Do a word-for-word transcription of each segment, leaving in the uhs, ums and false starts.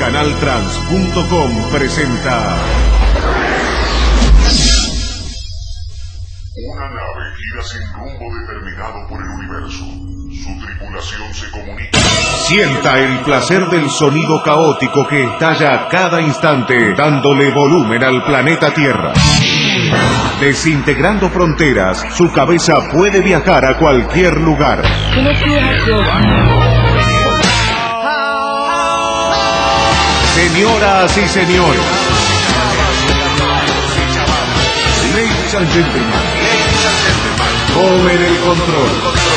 Canaltrans punto com presenta... Una nave gira sin rumbo determinado por el universo. Su tripulación se comunica. Sienta el placer del sonido caótico que estalla a cada instante, dándole volumen al planeta Tierra. Desintegrando fronteras, su cabeza puede viajar a cualquier lugar. Señoras y señores, ladies and gentlemen, tomen el control.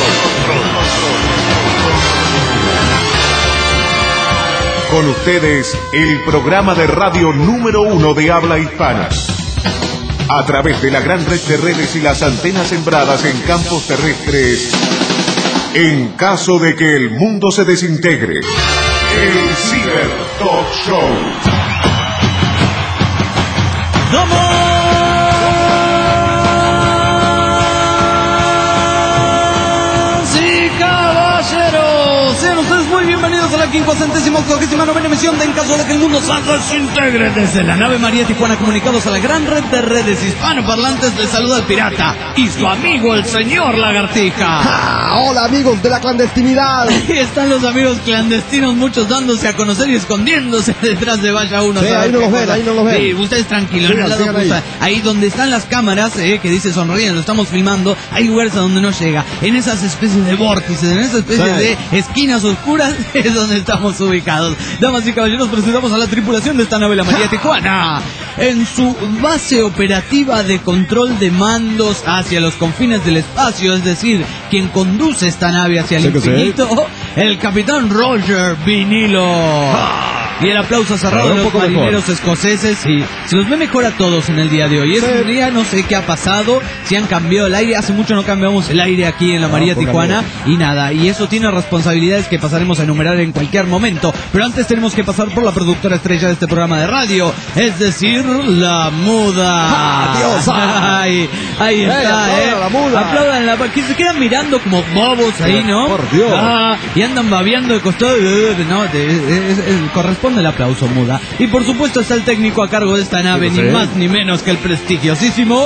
Con ustedes, el programa de radio número uno de habla hispana. A través de la gran red de redes y las antenas sembradas en campos terrestres, en caso de que el mundo se desintegre, el Ciber Talk Show. Sean ustedes muy bienvenidos a la quincuagésima octogésima novena emisión de En caso de que el mundo se desintegre. Desde la nave María Tijuana, comunicados a la gran red de redes hispanoparlantes, les saluda el pirata y su amigo el señor Lagartija. ¡Ah! Hola amigos de la clandestinidad. Ahí están los amigos clandestinos, muchos dándose a conocer y escondiéndose detrás de vaya uno. Sí, ahí no los ven, ahí no los ven. Sí, ustedes tranquilos, Sigan, sigan ahí. ahí donde están las cámaras, eh, que dice sonríen, lo estamos filmando, hay lugares a donde no llega, en esas especies de vórtices, en esas especies Sí. de esquinas oscuras es donde estamos ubicados. Damas y caballeros, presentamos a la tripulación de esta nave, la María Tijuana, en su base operativa de control de mandos hacia los confines del espacio, es decir, quien conduce esta nave hacia el Sí que sí. infinito, el capitán Roger Vinilo. Y el aplauso cerrado Pero de un los poco marineros mejor. escoceses. Y se los ve mejor a todos en el día de hoy. Es Sí. un día, no sé qué ha pasado, si han cambiado el aire. Hace mucho no cambiamos el aire aquí en la No, María póngale. Tijuana. Y nada, y eso tiene responsabilidades que pasaremos a enumerar en cualquier momento. Pero antes tenemos que pasar por la productora estrella de este programa de radio, es decir, la muda. ¡Ah, diosa! Ahí, ahí Ey, está, aplaudan eh. a la muda. Aplaudan la que se quedan mirando como bobos ahí, ¿no? Por Dios. Ah, y andan babeando de costado. No, te- es- es- corresponde el aplauso, muda. Y por supuesto está el técnico a cargo de esta nave, Sí, ni sí. más ni menos que el prestigiosísimo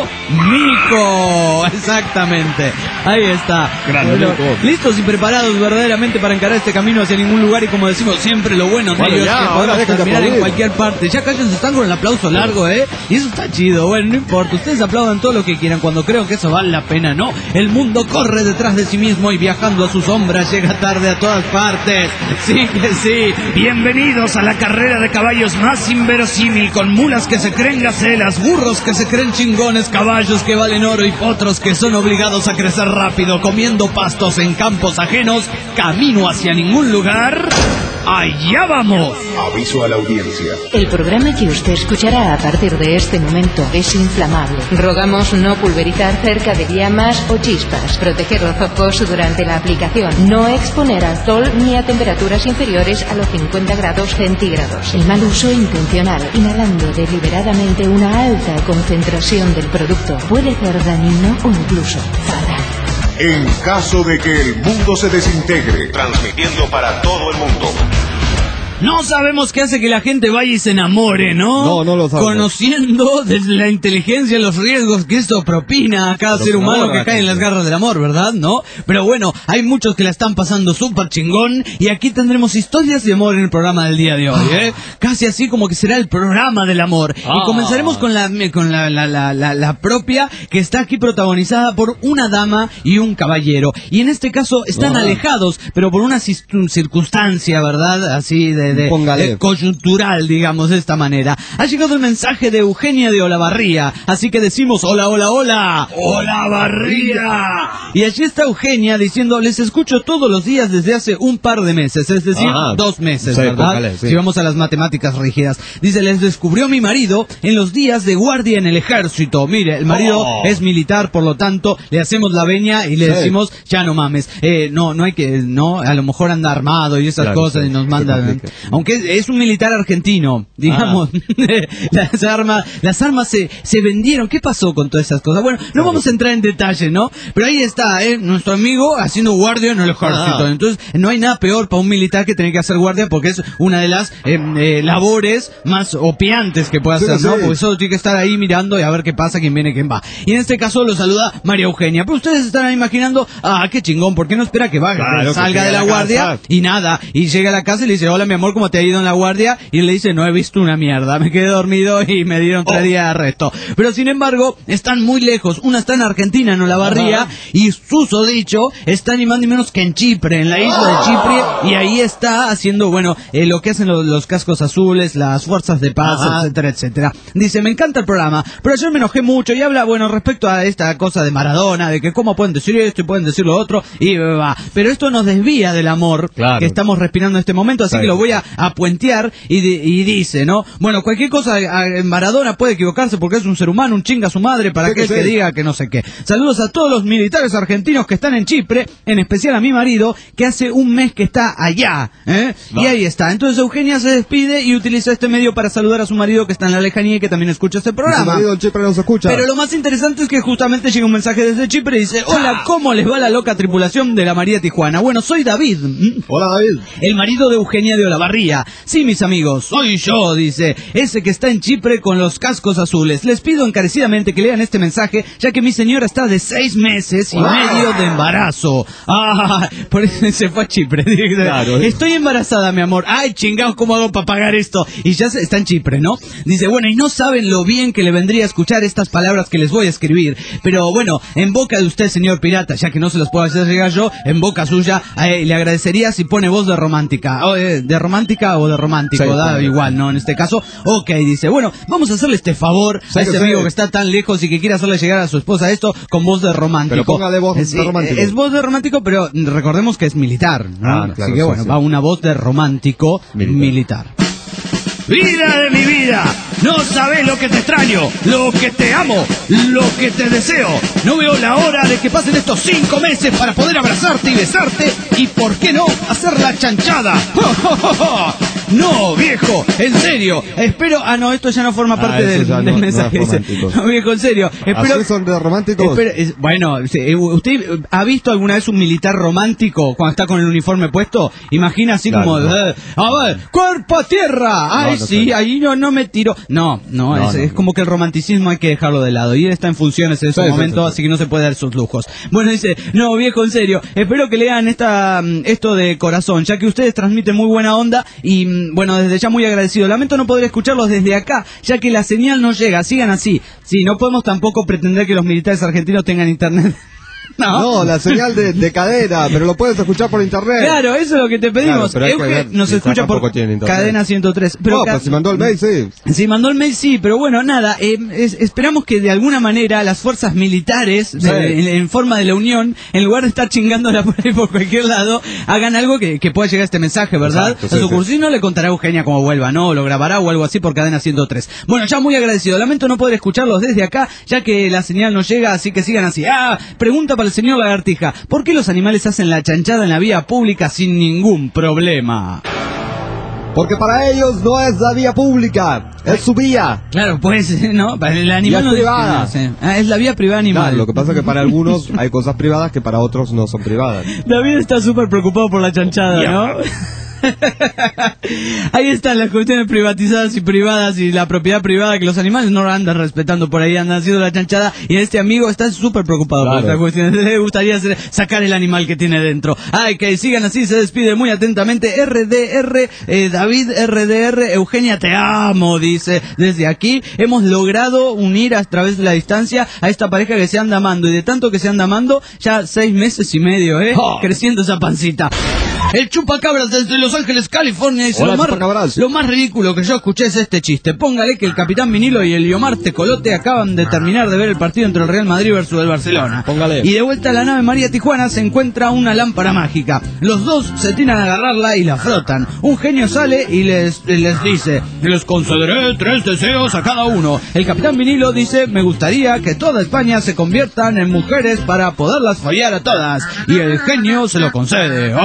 Mico. Exactamente. Ahí está. Grande Bueno, Mico. listos y preparados verdaderamente para encarar este camino hacia ningún lugar. Y como decimos siempre, lo bueno de Bueno, ellos ya, es que ahora podemos dejen de terminar en aplaudir. cualquier parte. Ya cállense, están con el aplauso largo, ¿eh? Y eso está chido. Bueno, no importa. Ustedes aplaudan todo lo que quieran cuando crean que eso vale la pena, ¿no? El mundo corre detrás de sí mismo y viajando a sus sombras llega tarde a todas partes. Sí que sí. Bienvenidos a la carrera de caballos más inverosímil, con mulas que se creen gacelas, burros que se creen chingones, caballos que valen oro y potros que son obligados a crecer rápido, comiendo pastos en campos ajenos, camino hacia ningún lugar. ¡Allá vamos! Aviso a la audiencia. El programa que usted escuchará a partir de este momento es inflamable. Rogamos no pulverizar cerca de llamas o chispas, proteger los ojos durante la aplicación, no exponer al sol ni a temperaturas inferiores a los cincuenta grados centígrados. El mal uso intencional, inhalando deliberadamente una alta concentración del producto, puede ser dañino o incluso fatal. En caso de que el mundo se desintegre, transmitiendo para todo el mundo. No sabemos qué hace que la gente vaya y se enamore, ¿no? No, no lo sabemos. Conociendo desde la inteligencia los riesgos que esto propina a cada Pero ser humano ahora, que cae en las gente. garras del amor, ¿verdad? ¿No? Pero bueno, hay muchos que la están pasando súper chingón y aquí tendremos historias de amor en el programa del día de hoy, ¿eh? Casi así como que será el programa del amor. Ah. Y comenzaremos con la con la, la, la, la, la propia, que está aquí protagonizada por una dama y un caballero. Y en este caso están Ah. alejados, pero por una cis- circunstancia, ¿verdad? Así de, de, Póngale. de coyuntural, digamos de esta manera. Ha llegado el mensaje de Eugenia de Olavarría, así que decimos hola, hola, hola, Olavarría. Y allí está Eugenia diciendo, les escucho todos los días desde hace un par de meses, es decir, Ajá. dos meses, Sí, ¿verdad? póngale, sí. Si vamos a las matemáticas rígidas. Dice, les descubrió mi marido en los días de guardia en el ejército. Mire, el marido Oh. es militar, por lo tanto, le hacemos la veña y le Sí. decimos, ya no mames, eh, no, no hay que, no, a lo mejor anda armado y esas Claro, cosas sí, y nos que manda, complique. aunque es, es un militar argentino, digamos. Ah. las armas, las armas se, se vendieron. ¿Qué pasó con todas esas cosas? Bueno, no vamos a entrar en detalle, ¿no? Pero ahí está, ¿eh? Nuestro amigo haciendo guardia en el ejército. Ah. Entonces, no hay nada peor para un militar que tener que hacer guardia, porque es una de las eh, eh, labores más opiantes que puede hacer, sí, ¿no? Sí. Porque solo tiene que estar ahí mirando y a ver qué pasa, quién viene, quién va. Y en este caso lo saluda María Eugenia. Pero ustedes están imaginando, ah, qué chingón, ¿por qué no espera que vaya, claro, salga que de la, la guardia? Casa. Y nada, y llega a la casa y le dice, hola mi amor, ¿cómo te ha ido en la guardia? Y él le dice, no he visto una mierda, me quedé dormido y me dieron tres oh. días de arresto. Pero sin embargo, están muy lejos. Una está en Argentina, en Olavarría, uh-huh. y susodicho está ni más ni menos que en Chipre, en la isla de Chipre, y ahí está haciendo, bueno, eh, lo que hacen los, los cascos azules, las fuerzas de paz, uh-huh. etcétera, etcétera. Dice, me encanta el programa, pero ayer me enojé mucho y habla, bueno, respecto a esta cosa de Maradona, de que cómo pueden decir esto y pueden decir lo otro, y va. Pero esto nos desvía del amor claro. que estamos respirando en este momento, así claro. que lo voy a, a puentear y, de, y dice, ¿no? Bueno, cualquier cosa, a, Maradona puede equivocarse porque es un ser humano, un chinga a su madre, para aquel que, que diga que no sé qué. Saludos a todos los militares argentinos que están en Chipre, en especial a mi marido, que hace un mes que está allá, ¿eh? No. Y ahí está. Entonces Eugenia se despide y utiliza este medio para saludar a su marido que está en la lejanía y que también escucha este programa. Su marido en Chipre no se escucha. Pero lo más interesante es que justamente llega un mensaje desde Chipre y dice, hola, ¿cómo les va la loca tripulación de la María Tijuana? Bueno, soy David. Hola, David. El marido de Eugenia de Olavarría. Sí, mis amigos, soy yo, dice, ese que está en Chipre con los cascos azules. Les pido encarecidamente que lean este mensaje, ya que mi señora está de seis meses y wow. medio de embarazo. Ah, por eso se fue a Chipre. Claro. Estoy embarazada, mi amor. Ay, chingados, ¿cómo hago para pagar esto? Y ya se, está en Chipre, ¿no? Dice, bueno, y no saben lo bien que le vendría a escuchar estas palabras que les voy a escribir. Pero bueno, en boca de usted, señor pirata, ya que no se los puedo hacer llegar yo, en boca suya, eh, le agradecería si pone voz de romántica. O, eh, de romántica o de romántico, sí, da sí, igual, ¿no? En este caso, ok, dice, bueno, vamos a hacerle este favor sí, a ese amigo sí. que está tan lejos y que quiere hacerle llegar a su esposa esto con voz de romántico. Pero póngale voz es, de romántico. Es voz de romántico, pero recordemos que es militar, ¿no? Ah, claro, así que sí, bueno, sí. va una voz de romántico militar. militar. Vida de mi vida, no sabes lo que te extraño, lo que te amo, lo que te deseo. No veo la hora de que pasen estos cinco meses para poder abrazarte y besarte y, ¿por qué no, hacer la chanchada? No, viejo, en serio, espero... Ah, no, esto ya no forma parte ah, del, del no, mensaje. No, no, viejo, en serio. Espero, ¿así son de románticos? Espero, es, bueno, ¿usted ha visto alguna vez un militar romántico cuando está con el uniforme puesto? Imagina así claro, como... No. Eh, a ver, cuerpo a tierra. Ay, no, no sí, sé. ahí no, no me tiro. No, no, no, es, no, es como que el romanticismo hay que dejarlo de lado. Y él está en funciones en ese sí, momento, sí, sí, sí. así que no se puede dar sus lujos. Bueno, dice, no, viejo, en serio, espero que lean esta, esto de corazón, ya que ustedes transmiten muy buena onda y... Bueno, desde ya muy agradecido. Lamento no poder escucharlos desde acá, ya que la señal no llega. Sigan así. Sí, no podemos tampoco pretender que los militares argentinos tengan internet. No. no, la señal de, de cadena, pero lo puedes escuchar por internet. Claro, eso es lo que te pedimos. Claro, Euge nos escucha por cadena ciento tres. Pero no, pues si mandó el mail, sí. Si mandó el mail, sí, pero bueno, nada, eh, es, esperamos que de alguna manera las fuerzas militares, sí. de, en, en forma de la Unión, en lugar de estar chingándola por ahí por cualquier lado, hagan algo que, que pueda llegar a este mensaje, ¿verdad? Exacto, a su sí, cursino sí. le contará a Eugenia cómo vuelva, ¿no? O lo grabará o algo así por cadena ciento tres. Bueno, ya muy agradecido. Lamento no poder escucharlos desde acá, ya que la señal no llega, así que sigan así. Ah, pregunta para el señor Lagartija. ¿Por qué los animales hacen la chanchada en la vía pública sin ningún problema? Porque para ellos no es la vía pública, es su vía. Claro, pues, ¿no? Para el animal no es privada. No sé. Ah, es la vía privada animal. Claro, lo que pasa es que para algunos hay cosas privadas que para otros no son privadas. David está súper preocupado por la chanchada, ¿no? Ahí están las cuestiones privatizadas y privadas y la propiedad privada que los animales no andan respetando, por ahí andan haciendo la chanchada y este amigo está súper preocupado claro. por estas cuestiones. Le gustaría hacer, sacar el animal que tiene dentro. Ay, que sigan así, se despide muy atentamente R D R, eh, David R D R, Eugenia te amo, dice, desde aquí hemos logrado unir a través de la distancia a esta pareja que se anda amando y de tanto que se anda amando, ya seis meses y medio, eh, oh. creciendo esa pancita. El chupacabras desde Los Ángeles, California, dice, Hola, lo, más, lo más ridículo que yo escuché es este chiste. Póngale que el Capitán Vinilo y el Yomar Tecolote acaban de terminar de ver el partido entre el Real Madrid versus el Barcelona. Póngale. Y de vuelta a la nave María Tijuana se encuentra una lámpara mágica. Los dos se tiran a agarrarla y la frotan. Un genio sale y les, les dice, les concederé tres deseos a cada uno. El Capitán Vinilo dice, me gustaría que toda España se conviertan en mujeres para poderlas follar a todas. Y el genio se lo concede. Oh.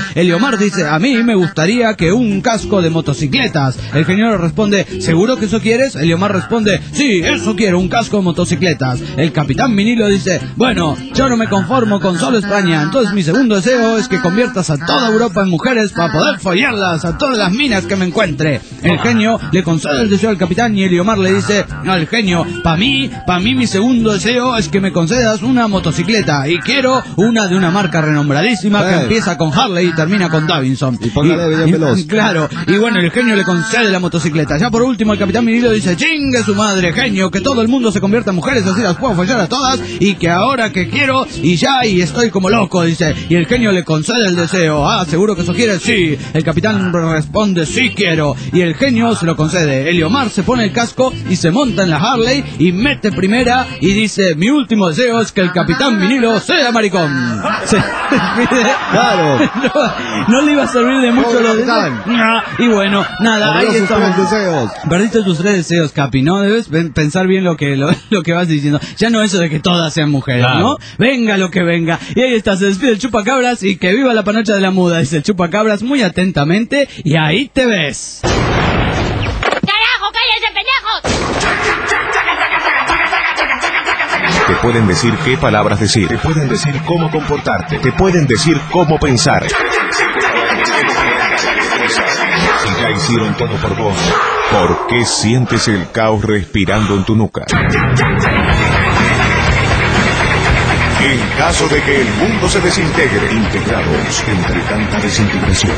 Eliomar dice, a mí me gustaría que un casco de motocicletas. El genio le responde, ¿seguro que eso quieres? Eliomar responde, sí, eso quiero, un casco de motocicletas. El capitán Vinilo dice, bueno, yo no me conformo con solo España, entonces mi segundo deseo es que conviertas a toda Europa en mujeres para poder follarlas a todas las minas que me encuentre. El genio le concede el deseo al capitán y Eliomar le dice al genio, para mí, para mí mi segundo deseo es que me concedas una motocicleta y quiero una de una marca renombradísima que Eh. empieza con Harley y termina con Davidson. Y póngale bien y- veloz. Claro, y bueno, el genio le concede la motocicleta. Ya por último el capitán Vinilo dice, chingue su madre, genio, que todo el mundo se convierta en mujeres, así las puedo follar a todas y que ahora que quiero y ya y estoy como loco, dice. Y el genio le concede el deseo. Ah, ¿seguro que eso quieres? Sí. El capitán responde, sí quiero. Y el genio se lo concede. Eliomar se pone el casco y se monta en la Harley y mete primera y dice, mi último deseo es que el capitán Vinilo sea maricón. Se despide. Claro. No, no le iba a servir de mucho Pobre lo de... capitán. No, y bueno, nada, ahí Perdió sus estamos. tres deseos. Perdiste tus tres deseos, Capi, ¿no? Debes pen- pensar bien lo que lo, lo que vas diciendo. Ya no eso de que todas sean mujeres, Claro. ¿no? Venga lo que venga. Y ahí está, se despide el chupacabras y que viva la panocha de la muda, dice el chupacabras muy atentamente y ahí te ves. ¡Carajo, cállense, pendejos! Te pueden decir qué palabras decir. Te pueden decir cómo comportarte. Te pueden decir cómo pensar. Y ya hicieron todo por vos. ¿Por qué sientes el caos respirando en tu nuca? En caso de que el mundo se desintegre, integrados entre tanta desintegración.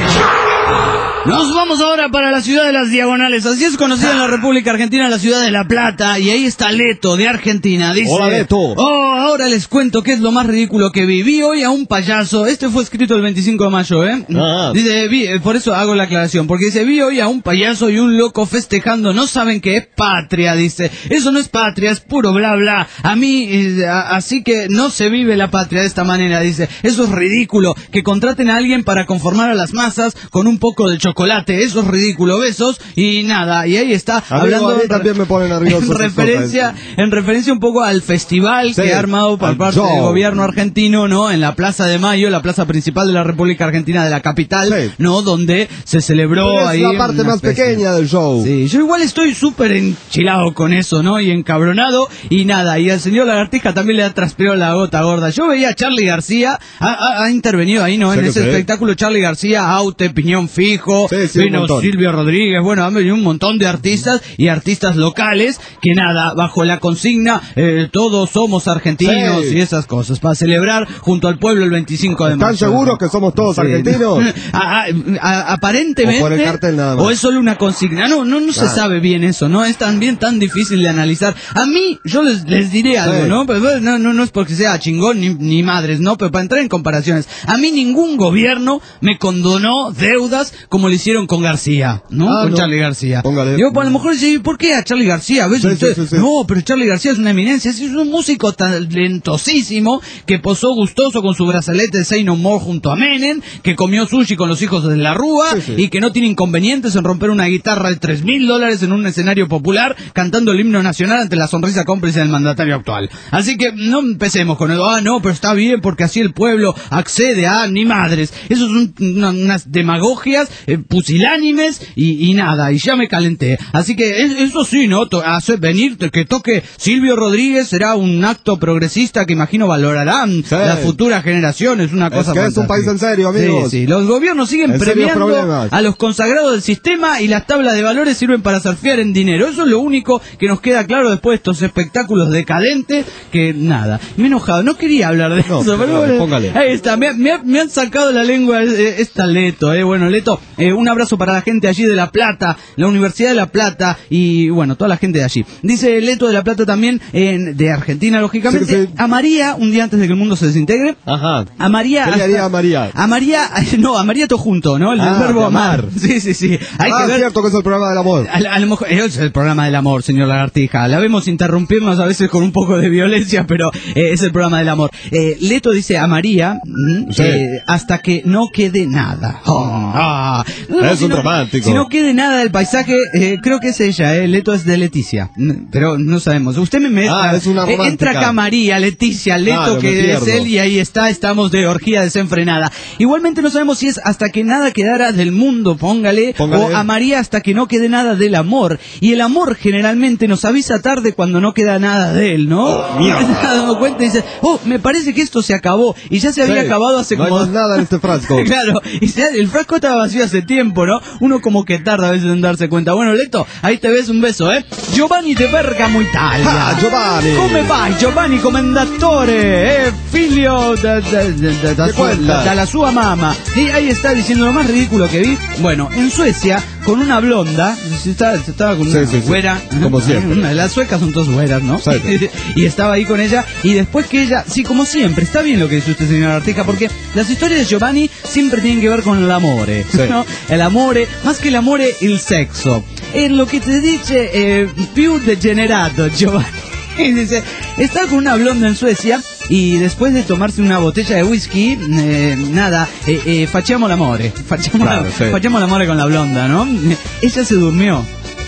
Nos vamos ahora para la ciudad de las Diagonales. Así es conocida en la República Argentina la ciudad de La Plata. Y ahí está Leto, de Argentina. Dice, Hola, Leto. Oh, ahora les cuento qué es lo más ridículo que vi. Vi hoy a un payaso. Este fue escrito el veinticinco de mayo, ¿eh? Ah. Dice, vi, eh, por eso hago la aclaración. Porque dice, vi hoy a un payaso y un loco festejando. No saben qué es patria, dice. Eso no es patria, es puro bla bla. A mí, eh, a- así que no se vive la patria de esta manera, dice. Eso es ridículo. Que contraten a alguien para conformar a las masas con un poco de chocolate. Eso es ridículo. Besos y nada. Y ahí está Amigo, hablando a mí en también re- me pone nervioso en esas referencia, cosas. en referencia un poco al festival Sí, que ha armado por al parte show. del gobierno argentino, ¿no? En la Plaza de Mayo, la plaza principal de la República Argentina, de la capital, Sí. ¿no? Donde se celebró Es ahí la parte una más especie- pequeña del show. Sí, yo igual estoy súper enchilado con eso, ¿no? Y encabronado, y nada, y al señor Lagartija también le ha transpirado la gota gorda. Yo veía a Charly García, ha, ha- ha intervenido ahí, ¿no? Sí En que ese sí. espectáculo, Charly García, Aute, Piñón Fijo, Sí, sí, un vino montón. Silvio Rodríguez, bueno, han venido un montón de artistas y artistas locales, que nada, bajo la consigna, eh, todos somos argentinos Sí. y esas cosas, para celebrar junto al pueblo el veinticinco de mayo. ¿Están seguros que somos todos Sí. argentinos? A- a- a- aparentemente. O por el cartel nada más. O es solo una consigna. No, no, no se Claro. sabe bien eso, ¿no? Es también tan difícil de analizar. A mí, yo les, les diré algo, Sí. ¿no? Pero bueno, no, no, no es porque sea chingón ni, ni madres, ¿no? Pero para entrar en comparaciones. A mí ningún gobierno me condonó deudas como lo hicieron con García, ¿no? Ah, con no. Charly García. Póngale. Digo, pues a lo mejor dice, ¿por qué a Charly García? ¿Ves Sí, usted? sí, sí, sí. No, pero Charly García es una eminencia. Es un músico talentosísimo que posó gustoso con su brazalete de Say No More junto a Menem, que comió sushi con los hijos de la Rúa Sí, sí. y que no tiene inconvenientes en romper una guitarra de tres mil dólares en un escenario popular cantando el himno nacional ante la sonrisa cómplice del mandatario actual. Así que no empecemos con eso. Ah, no, pero está bien porque así el pueblo accede a ni madres. Eso son una- unas demagogias eh, pusilánimes y, y nada, y ya me calenté. Así que es- eso sí, ¿no? To- hace venir que toque Silvio Rodríguez será un acto progresista que imagino valorarán Sí. las futuras generaciones. Una Es cosa que es un fantástica. país en serio, amigos. Sí, sí. Los gobiernos siguen En serios premiando problemas. a los consagrados del sistema y las tablas de valores sirven para surfear en dinero. Eso es lo único que nos queda claro después de estos espectáculos decadentes que nada. Me he enojado, no quería hablar de No, eso, pero póngale, bueno, póngale. ahí está, me, me- me han sacado la lengua eh, esta Leto, eh. Bueno, Leto, eh, un abrazo para la gente allí de La Plata, la Universidad de La Plata y bueno, toda la gente de allí. Dice Leto de La Plata también, en- de Argentina, lógicamente, Sí, sí. a María, un día antes de que el mundo se desintegre, Ajá. a María... ¿Qué le hasta- haría a María? A María, no, a María todo junto, ¿no? El del Ah, verbo de amar. amar. Sí, sí, sí. Hay ah, que ver... cierto que es el programa del amor. A, a lo mejor es el programa del amor, señor Lagartija. La vemos interrumpirnos a veces con un poco de violencia, pero eh, es el programa del amor. Eh, Leto dice a María mm, Sí. eh, hasta que no quede nada. Oh, ah. No, Es si un no- romántico. Si no quede nada del paisaje, eh, creo que es ella. Eh, Leto es de Leticia, Mm, pero no sabemos. Usted me, me Ah, es una eh, entra romántica. acá María María, Leticia, Leto, Claro, me que es pierdo. él, y ahí está, estamos de orgía desenfrenada. Igualmente no sabemos si es hasta que nada quedara del mundo, póngale, Póngale. o a María hasta que no quede nada del amor. Y el amor generalmente nos avisa tarde cuando no queda nada de él, ¿no? Oh, mierda. Y te das dando cuenta y dices, oh, me parece que esto se acabó. Y ya se había Sí, acabado hace no hay como... más nada en este frasco. Claro, y ya el frasco estaba vacío hace tiempo, ¿no? Uno como que tarda a veces en darse cuenta. Bueno, Leto, ahí te ves, un beso, ¿eh? Giovanni de Bergamo, Italia. Ah, Giovanni. Come vai, Giovanni, commendatore, eh, figlio da, da, da, da, da ¿Qué sua- cuenta? da- dalla sua mamma. Y ahí está diciendo lo más ridículo que vi. Bueno, en Suecia, con una blonda, se estaba, se estaba con Sí, una sí, sí. güera. Como siempre. Una- Las suecas son todas güeras, ¿no? Sí. Y estaba ahí con ella, y después que ella, sí, como siempre, está bien lo que dice usted, señora Arteja, porque las historias de Giovanni siempre tienen que ver con el amore, Sí. ¿no? El amore, más que el amore, el sexo. Es lo que te dice eh, più degenerato, Giovanni. Y dice, estaba con una blonda en Suecia y después de tomarse una botella de whisky, eh, nada, eh, eh, facciamo l'amore, facciamo, Claro, la- sí. facciamo l'amore con la blonda, ¿no? Ella se durmió.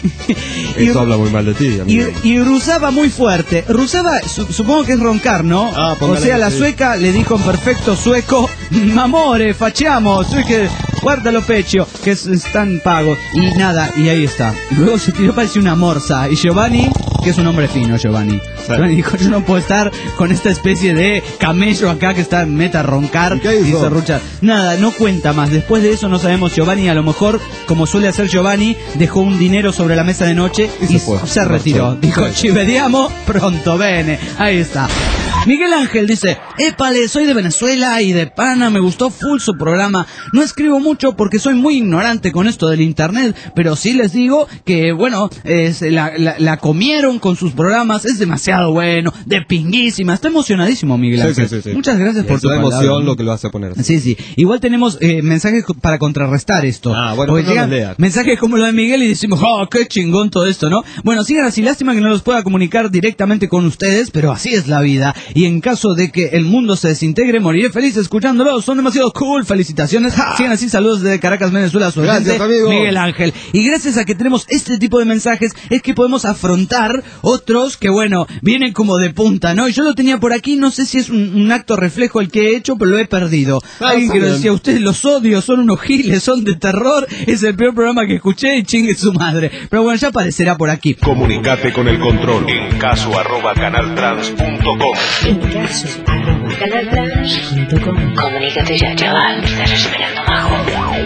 Y- Eso habla muy mal de ti, y, amigo. y rusaba muy fuerte. Rusaba, su- supongo que es roncar, ¿no? Ah, o póngale, sea, la sí. sueca le dijo en perfecto sueco, amore, facciamo, soy que guarda lo pecho, que es- están pagos. Y nada, y ahí está. Luego se tiró, parecía una morsa. Y Giovanni, que es un hombre fino, Giovanni. Giovanni dijo, yo no puedo estar con esta especie de camello acá que está meta a roncar ¿Y qué hizo? y serruchar. Nada, no cuenta más. Después de eso no sabemos, Giovanni a lo mejor, como suele hacer Giovanni, dejó un dinero sobre la mesa de noche Y y, se fue. se retiró. Marchó. Dijo, ci vediamo pronto, bene. Ahí está. Miguel Ángel dice, épale, soy de Venezuela y de pana, me gustó full su programa. No escribo mucho porque soy muy ignorante con esto del internet, pero sí les digo que, bueno, es, la, la, la comieron con sus programas, es demasiado bueno, de pinguísima. Está emocionadísimo, Miguel Sí, Ángel. sí, sí, sí. Muchas gracias por Es tu la palabra. emoción lo que lo hace poner. Sí, sí. Igual tenemos eh, mensajes co- para contrarrestar esto. Ah, bueno, Porque pues no llegan los lea. mensajes como lo de Miguel y decimos, oh, qué chingón todo esto, ¿no? Bueno, sigan así, lástima que no los pueda comunicar directamente con ustedes, pero así es la vida. Y en caso de que el mundo se desintegre, moriré feliz escuchándolos. Son demasiado cool. Felicitaciones. Sigan así, saludos desde Caracas, Venezuela. Su Gracias, gente, amigo. Miguel Ángel. Y gracias a que tenemos este tipo de mensajes, es que podemos afrontar otros que, bueno, vienen como de punta, ¿no? Y yo lo tenía por aquí, no sé si es un, un acto reflejo el que he hecho, pero lo he perdido. Ah, Alguien está que nos bien. decía, ustedes los odio, son unos giles, son de terror, es el peor programa que escuché y chingue su madre. Pero bueno, ya aparecerá por aquí. Comunicate con el control en caso arroba canaltrans punto com. En caso, arroba canaltrans punto com. Comunícate ya, chaval. Me estás esperando, majo.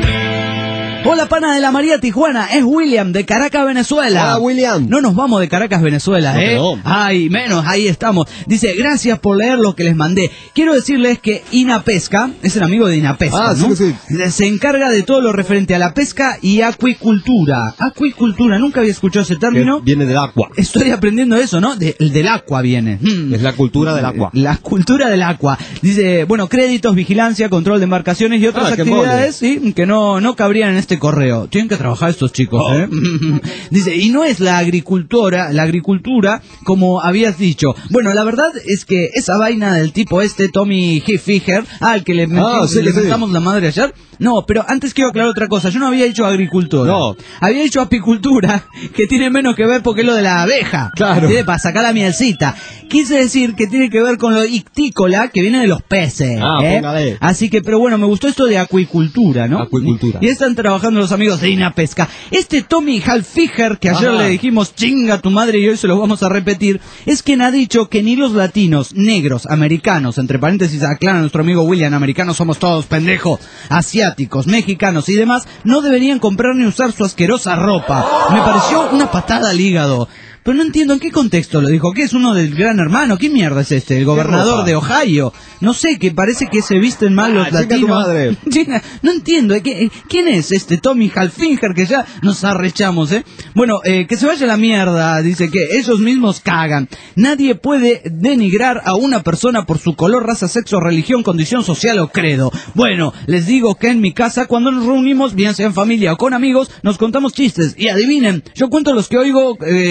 Hola, pana de la María Tijuana, es William de Caracas, Venezuela. Hola, William. No nos vamos de Caracas, Venezuela, No, ¿eh? que no. Ay, menos, ahí estamos. Dice, gracias por leer lo que les mandé. Quiero decirles que Ina Pesca, es el amigo de Ina Pesca, Ah, sí ¿no? que sí. Se encarga de todo lo referente a la pesca y acuicultura. Acuicultura, nunca había escuchado ese Que término. viene del agua. Estoy aprendiendo eso, ¿no? De- del agua viene. Mm. Es la cultura del agua. La cultura del agua. Dice, bueno, créditos, vigilancia, control de embarcaciones y otras Ah, qué actividades, sí, que no, no cabrían en este correo. Tienen que trabajar estos chicos, Oh. ¿eh? Dice, y no es la agricultura, la agricultura, como habías dicho. Bueno, la verdad es que esa vaina del tipo este, Tommy Hilfiger, al que le, Ah, metimos- sí, le sí. mentamos la madre ayer. No, pero antes quiero aclarar otra cosa. Yo no había dicho agricultura. No. Había dicho apicultura, que tiene menos que ver porque es lo de la abeja. Claro. Tiene para sacar la mielcita. Quise decir que tiene que ver con lo ictícola, que viene de los peces. Ah, ¿eh? póngale. Así que, pero bueno, me gustó esto de acuicultura, ¿no? Acuicultura. Y están trabajando los amigos de Ina Pesca. Este Tommy Hilfiger, que ayer Ajá. le dijimos chinga tu madre y hoy se lo vamos a repetir, es quien ha dicho que ni los latinos, negros, americanos, entre paréntesis aclara nuestro amigo William, americanos somos todos pendejos, asiáticos, mexicanos y demás, no deberían comprar ni usar su asquerosa ropa. Me pareció una patada al hígado. Pero no entiendo en qué contexto lo dijo. ¿Qué es uno del Gran Hermano? ¿Qué mierda es este? ¿El gobernador ropa? de Ohio? No sé, que parece que se visten mal los Ah, chica tu latinos. madre. China, no entiendo. ¿eh? ¿Qué- ¿Quién es este Tommy Hilfiger que ya nos arrechamos, eh? Bueno, eh, que se vaya a la mierda. Dice que ellos mismos cagan. Nadie puede denigrar a una persona por su color, raza, sexo, religión, condición social o credo. Bueno, les digo que en mi casa, cuando nos reunimos, bien sea en familia o con amigos, nos contamos chistes. Y adivinen, yo cuento los que oigo eh, de ustedes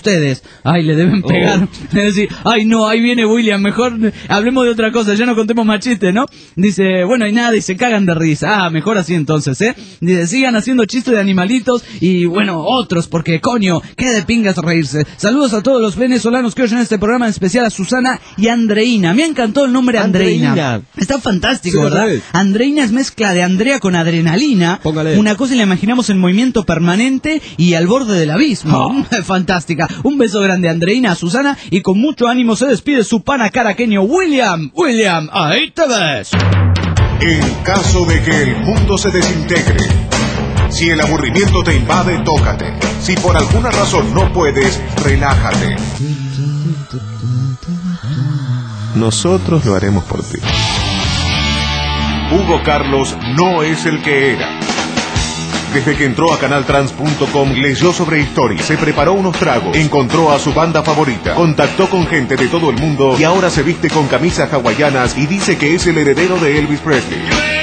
ustedes. Ay, le deben pegar. Oh. Le decir, ay, no, ahí viene William, mejor hablemos de otra cosa, ya no contemos más chistes, ¿no? Dice, bueno, y nada, y se cagan de risa. Ah, mejor así entonces, ¿eh? Dice, sigan haciendo chistes de animalitos y, bueno, otros, porque, coño, qué de pingas reírse. Saludos a todos los venezolanos que oyen este programa, en especial a Susana y Andreina. Me encantó el nombre Andreina. Andreina. Está fantástico, sí, ¿verdad? Sí. Andreina es mezcla de Andrea con adrenalina. Póngale. Una cosa y la imaginamos en movimiento permanente y al borde del abismo. Oh. Fantástica. Un beso grande a Andreina, a Susana, y con mucho ánimo se despide su pana caraqueño William. William, ahí te ves. En caso de que el mundo se desintegre, si el aburrimiento te invade, tócate. Si por alguna razón no puedes, relájate. Nosotros lo haremos por ti. Hugo Carlos no es el que era. Desde que entró a canal trans punto com, leyó sobre historia, se preparó unos tragos, encontró a su banda favorita, contactó con gente de todo el mundo y ahora se viste con camisas hawaianas y dice que es el heredero de Elvis Presley.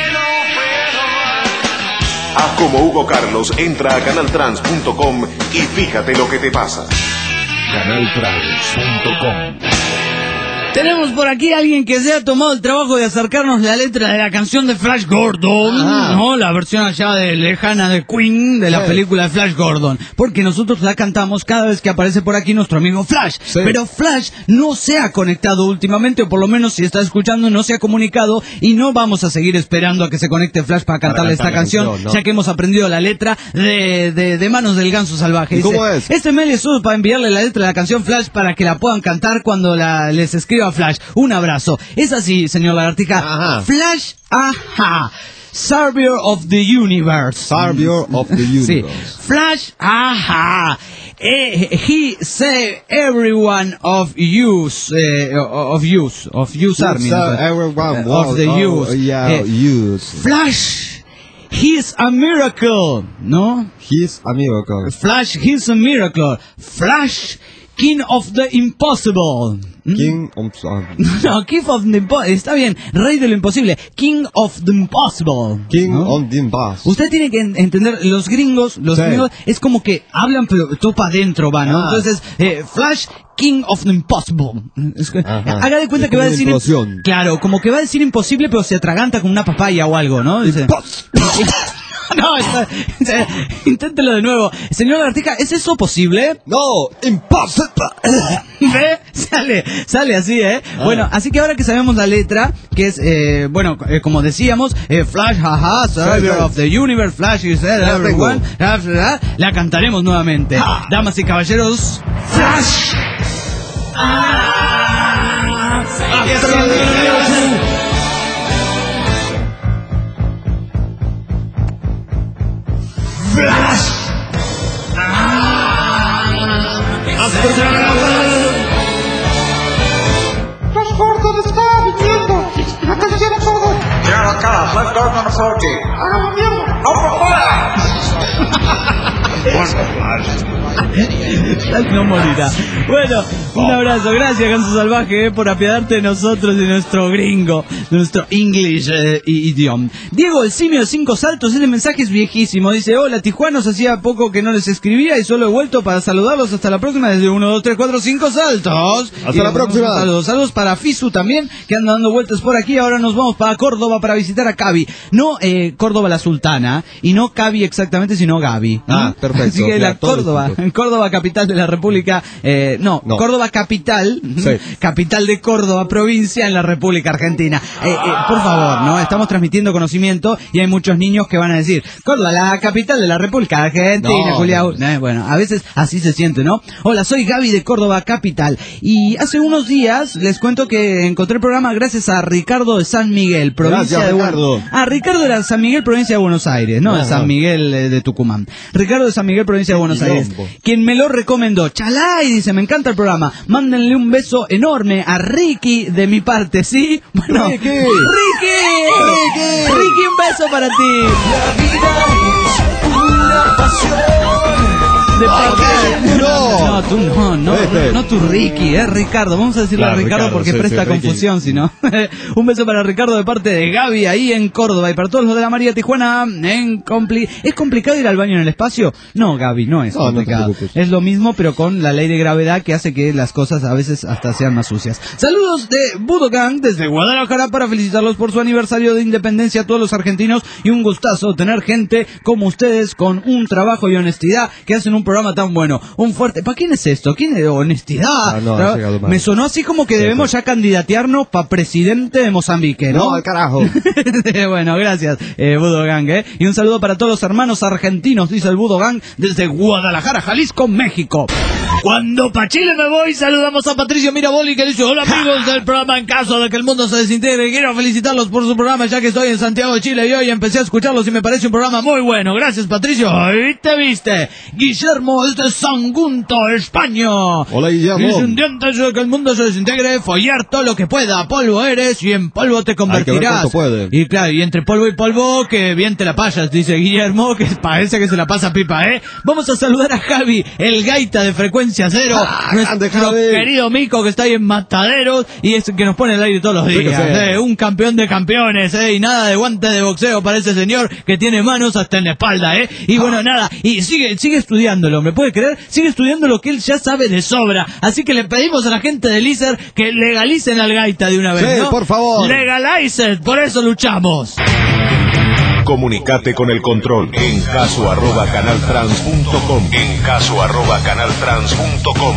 Haz como Hugo Carlos, entra a canal trans punto com y fíjate lo que te pasa. canal trans punto com. Tenemos por aquí a alguien que se ha tomado el trabajo de acercarnos la letra de la canción de Flash Gordon, ah. ¿no? La versión allá de lejana de Queen, de la sí. película de Flash Gordon. Porque nosotros la cantamos cada vez que aparece por aquí nuestro amigo Flash. Sí. Pero Flash no se ha conectado últimamente, o por lo menos si está escuchando no se ha comunicado, y no vamos a seguir esperando a que se conecte Flash para cantarle para esta canción, canción ¿no? ya que hemos aprendido la letra de, de, de manos del ganso salvaje. Dice, ¿cómo es? Este mail es solo para enviarle la letra de la canción Flash para que la puedan cantar cuando la, les escriba Flash. Un abrazo. Es así, señor Lagartija. Ajá. Flash, ajá. Savior of the Universe. Savior of the Universe. Sí. Flash, ajá. Eh, he saved everyone of use, uh, of use, of use army. Everyone uh, of the oh, use. Yeah, uh, use. Flash, he's a miracle, ¿no? He's a miracle. Flash, he's a miracle. Flash, King of the Impossible. King of No, King of the Impossible. Está bien, rey de lo imposible. King of the Impossible. King ¿no? of the Impossible. Usted tiene que entender, los gringos, los sí. gringos, es como que hablan, pero todo para adentro va, ¿no? Ah. Entonces, eh, Flash, King of the Impossible. Es que, haga de cuenta es que va a decir... Implosión. Claro, como que va a decir imposible, pero se atraganta con una papaya o algo, ¿no? Dice, no, está, inténtelo de nuevo. Señor Lagartija, ¿es eso posible? No, imposible. ¿Ve? Sale, sale así, ¿eh? Ah. Bueno, así que ahora que sabemos la letra, que es, eh, bueno, eh, como decíamos, eh, Flash, jaja, Savior of the Universe, Flash is everyone, la cantaremos nuevamente. Ah. Damas y caballeros, Flash. Ah. Flash. Flash Gordon está viniendo. La canción todo. Llega acá, Flash Gordon no soy. ¡Hágalo mierda! ¡No por fuera! No morirá. Bueno, un abrazo, gracias Ganso Salvaje eh, por apiadarte de nosotros y de nuestro gringo, de nuestro English eh, idioma. Diego el simio de cinco saltos, ese mensaje es viejísimo. Dice, hola Tijuanos, hacía poco que no les escribía y solo he vuelto para saludarlos. Hasta la próxima desde uno, dos, tres, cuatro, cinco saltos. Hasta y la próxima. Saludos, saludos para Fisu también, que anda dando vueltas por aquí. Ahora nos vamos para Córdoba para visitar a Cavi. No eh, Córdoba la Sultana, y no Cavi exactamente, sino Gaby. Ah, perfecto. Así que la Córdoba, Córdoba capital de la República, eh, no, no, Córdoba capital, sí. capital de Córdoba, provincia en la República Argentina. Eh, eh, por favor, ¿no? Estamos transmitiendo conocimiento y hay muchos niños que van a decir, Córdoba, la capital de la República Argentina, no, Julián. No. Eh, bueno, a veces así se siente, ¿no? Hola, soy Gaby de Córdoba capital y hace unos días les cuento que encontré el programa gracias a Ricardo de San Miguel, provincia gracias, de Ricardo. Ah, Ricardo de San Miguel, provincia de Buenos Aires, no, no de San Miguel eh, de Tucumán. Ricardo de San Miguel, provincia de Buenos Aires, quien me lo recomendó. Chalay, dice, me encanta el programa. Mándenle un beso enorme a Ricky de mi parte, ¿sí? Bueno, Ricky, Ricky, Ricky, Ricky, un beso para ti. La vida es una pasión. De parte de... no. No, tú no, no, Este. no tú Ricky, es Ricardo. Vamos a decirle Claro, a Ricardo, Ricardo, porque sí, presta sí, Ricky. confusión, si no. Un beso para Ricardo de parte de Gaby ahí en Córdoba. Y para todos los de la María Tijuana, en compli... ¿es complicado ir al baño en el espacio? No, Gaby, no es No, no te complicado. preocupes. Es lo mismo, pero con la ley de gravedad que hace que las cosas a veces hasta sean más sucias. Saludos de Budokan desde Guadalajara para felicitarlos por su aniversario de independencia a todos los argentinos, y un gustazo tener gente como ustedes con un trabajo y honestidad que hacen un programa tan bueno. Un fuerte... ¿Para quién es esto? ¿Quién es honestidad? Ah, no, Tra- ha llegado mal. Me sonó así como que Sí, debemos sí. ya candidatearnos para presidente de Mozambique, ¿no? No, al carajo. Bueno, gracias, eh, Budogang, ¿eh? Y un saludo para todos los hermanos argentinos, dice el Budogang, desde Guadalajara, Jalisco, México. Cuando pa' Chile me voy, saludamos a Patricio Miraboli, que dice: hola amigos del programa En Caso de que el Mundo se Desintegre. Quiero felicitarlos por su programa, ya que estoy en Santiago de Chile y hoy empecé a escucharlos y me parece un programa muy bueno. Gracias, Patricio. Ahí te viste. Guillermo es de Sangunto, España. Hola, Guillermo. Dice: un día antes de que el mundo se desintegre, follar todo lo que pueda. Polvo eres y en polvo te Hay que ver convertirás. cuánto puede. Y claro, y entre polvo y polvo, que bien te la pasas, dice Guillermo, que parece que se la pasa pipa, ¿eh? Vamos a saludar a Javi, el gaita de Frecuencia Cero, Ah, nuestro grande, Javi. querido Mico, que está ahí en Mataderos y es que nos pone el aire todos los Sí, que días, sí. ¿eh? Un campeón de campeones, ¿eh? Y nada de guante de boxeo para ese señor que tiene manos hasta en la espalda, ¿eh? Y bueno, nada, y sigue sigue estudiando el hombre, ¿puede creer? Sigue estudiando lo que él ya sabe de sobra, así que le pedimos a la gente de Lizer que legalicen al gaita de una vez, Sí, ¿no? por favor. Legalize, por eso luchamos. Comunicate con el control en caso arroba canaltrans punto com. En caso arroba canaltrans punto com.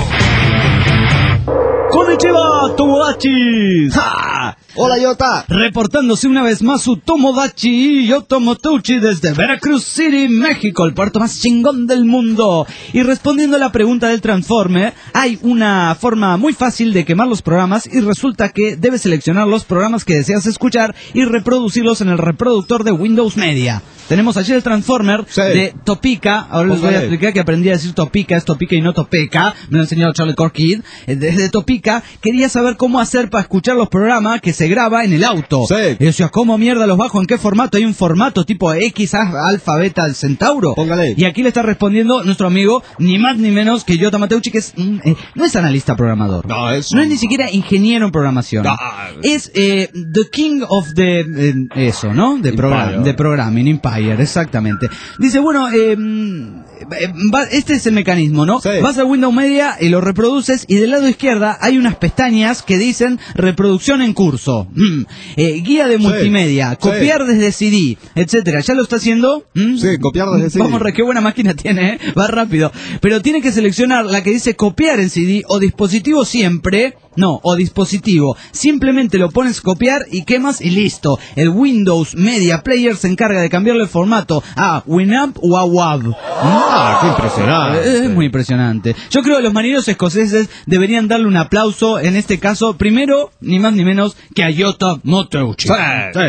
Konnichiwa, Tomodachis. ¡Ja! Hola, Yota. Reportándose una vez más su Tomodachi Yoto Motouchi desde Veracruz City, México, el puerto más chingón del mundo. Y respondiendo a la pregunta del Transformer, hay una forma muy fácil de quemar los programas y resulta que debes seleccionar los programas que deseas escuchar y reproducirlos en el reproductor de Windows Media. Tenemos allí el Transformer Sí. de Topica. Ahora les voy a Póngale. explicar que aprendí a decir Topica, es Topica y no Topeca. Me lo ha enseñado Charlie Corkid. Desde Topica quería saber cómo hacer para escuchar los programas que se graba en el auto. Sí. Y decía, ¿cómo mierda los bajo? ¿En qué formato? Hay un formato tipo X, A, Alfa, Beta, Centauro. Póngale. Y aquí le está respondiendo nuestro amigo, ni más ni menos que Yota Mateucci, que es mm, eh, no es analista programador. No, es No es un- ni siquiera ingeniero en programación. Ah. Es eh, the king of the... eh, eso, ¿no? De, program- Empire. de programming, Empire, exactamente. Dice, bueno, eh, eh, va- este es el mecanismo, ¿no? Sí. Vas a Windows Media y lo reproduces y del lado izquierda hay unas pestañas que dicen reproducción en curso, mm, eh, guía de multimedia, Sí. copiar desde C D, etcétera. ¿Ya lo está haciendo? ¿Mm? Sí, copiar desde C D. Vamos, re, qué buena máquina tiene, ¿eh? Va rápido. Pero tiene que seleccionar la que dice copiar en C D o dispositivo siempre. No, o dispositivo. Simplemente lo pones copiar y quemas y listo. El Windows Media Player se encarga de cambiarle el formato a Winamp o a W A V. Ah, qué impresionante. Es muy impresionante. Yo creo que los marineros escoceses deberían darle un aplauso, en este caso, primero, ni más ni menos, que a Yota Moteucci. Sí.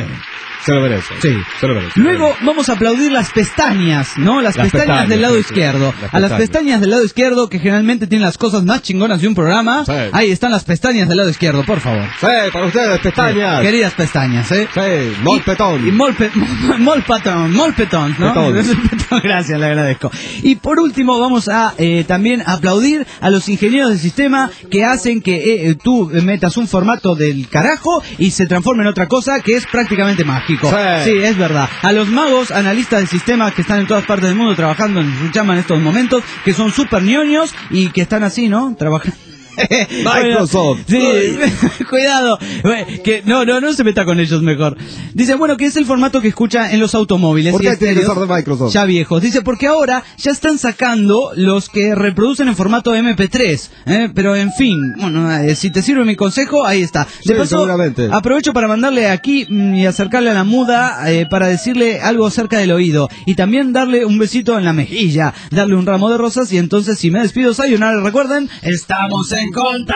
Se lo merece. Sí. Se lo merece. Luego vamos a aplaudir las pestañas, ¿no? Las, Las pestañas, pestañas, del lado sí, sí. izquierdo. Las A las pestañas. pestañas del lado izquierdo, que generalmente tienen las cosas más chingonas de un programa. Sí. Ahí están las pestañas del lado izquierdo, por favor. Sí, para ustedes, pestañas. Queridas pestañas, ¿eh? Sí, molpetón. Y molpe, molpetón, molpetón, ¿no? Petón. Gracias, le agradezco. Y por último vamos a eh, también aplaudir a los ingenieros del sistema que hacen que eh, tú metas un formato del carajo y se transforme en otra cosa que es prácticamente mágico. Sí. Sí, es verdad. A los magos, analistas del sistema que están en todas partes del mundo trabajando en su chamba en estos momentos, que son súper ñoños y que están así, ¿no? Trabajando. Microsoft. Sí, cuidado. Bueno, que no, no, no se meta con ellos mejor. Dice, bueno, que es el formato que escucha en los automóviles. ¿Por y qué tiene que estéreos, ser de Microsoft? ya viejos. Dice, porque ahora ya están sacando los que reproducen en formato eme pe tres. ¿eh? Pero en fin, bueno, eh, si te sirve mi consejo, ahí está. De Sí, paso, seguramente. aprovecho para mandarle aquí mm, y acercarle a la muda eh, para decirle algo cerca del oído. Y también darle un besito en la mejilla. Darle un ramo de rosas y entonces si me despido, sayonara, recuerden, estamos en contacto.